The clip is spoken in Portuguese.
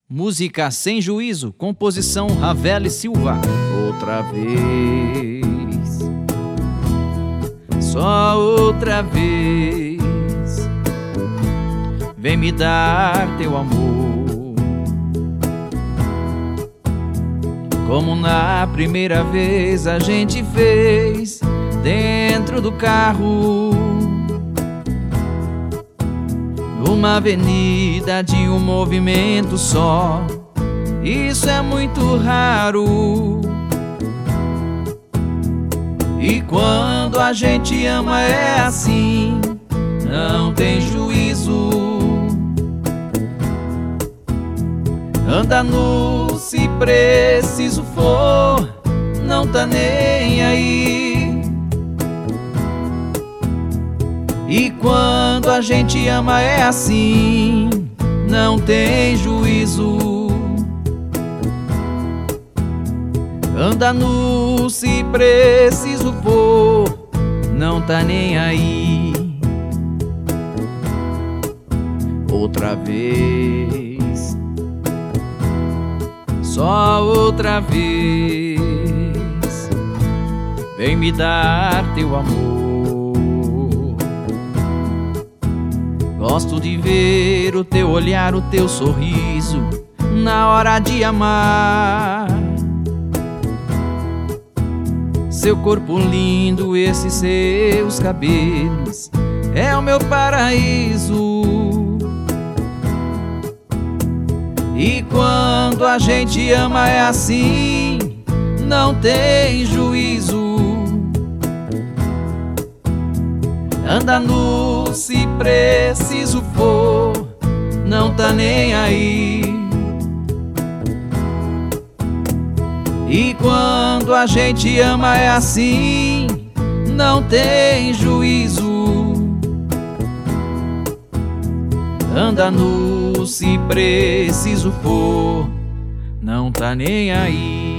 Música Sem Juízo, composição Ravel e Silva. Outra vez, só outra vez, vem me dar teu amor, como na primeira vez a gente fez dentro do carro, numa avenida de um movimento só. Isso é muito raro. E quando a gente ama é assim, não tem juízo. Anda nu se preciso for, não tá nem aí. E quando a gente ama é assim, não tem juízo. Anda nu se preciso for, não tá nem aí. Outra vez, só outra vez, vem me dar teu amor. Gosto de ver o teu olhar, o teu sorriso na hora de amar. Seu corpo lindo, esses seus cabelos, é o meu paraíso. E quando a gente ama é assim, não tem juízo. Anda nu se preciso for, não tá nem aí. E quando a gente ama é assim, não tem juízo. Anda nu se preciso for, não tá nem aí.